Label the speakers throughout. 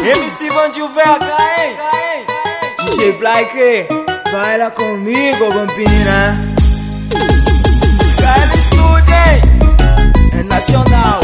Speaker 1: MC Vandil VH, hein? DJ Black, baila comigo, vampira. Cai no estúdio, hein? É nacional.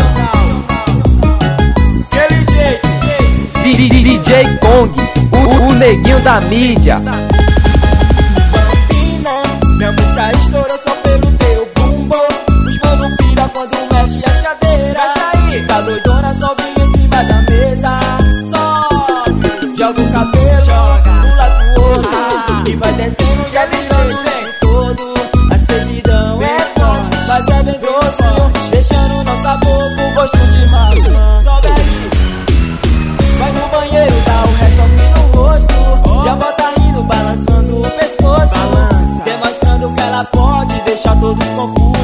Speaker 1: Aquele jeito.
Speaker 2: DJ Kong, o neguinho da mídia.
Speaker 1: Vampina, minha música estourou só pelo teu bumbum. Os mano pira quando mexe as cadeiras. Tá doidona, sobe em cima da mesa. Sobe, joga o cabelo, pula pro outro e vai descendo, já deixando o tempo todo. A servidão é forte, mas é bem docinho, deixando nossa boca com gosto de maçã. Sobe aí, vai no banheiro, dá o retoque no rosto. Já bota rindo, balançando o pescoço, demonstrando que ela pode deixar todos confusos.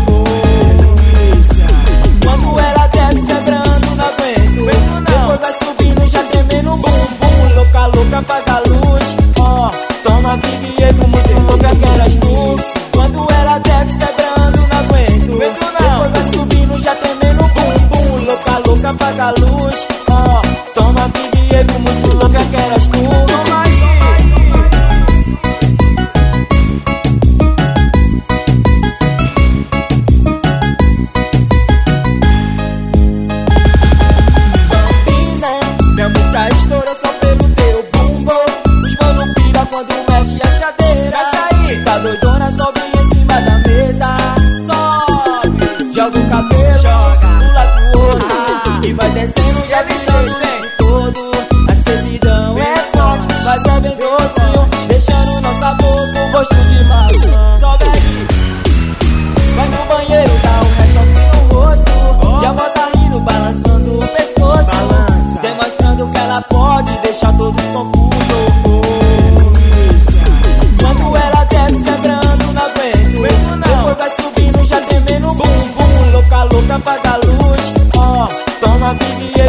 Speaker 1: Quando ela desce quebrando, não aguento. Depois vai subindo, já tremendo o bumbum. Louca, louca, apaga a luz. Ó, toma Vivier com muito louca que eras tu. Quando ela desce quebrando, não aguento. Depois vai subindo, já tremendo o bumbum. Louca, louca, apaga a luz. Ó, toma Vivier com muito louca que eras tu. Toma aí. Minha música estourou só pelo teu bumbum. Os mano pira quando mexe as cadeiras. Tá doidona, sobe em cima da mesa. Sobe, joga o cabelo, pula pro outro e vai descendo, já deixando o tempo todo. A servidão é forte, mas é bem docinho, deixando nossa boca com gosto de maçã. Sobe aí, vai no banheiro, dá o retoque no rosto. Já bota rindo, balançando o pescoço, demonstrando que ela pode deixar todos confusos. Quando ela desce quebrando, não aguento. Depois vai subindo, já tremendo o bumbum. Louca, louca, apaga a luz. Ó, toma Vivier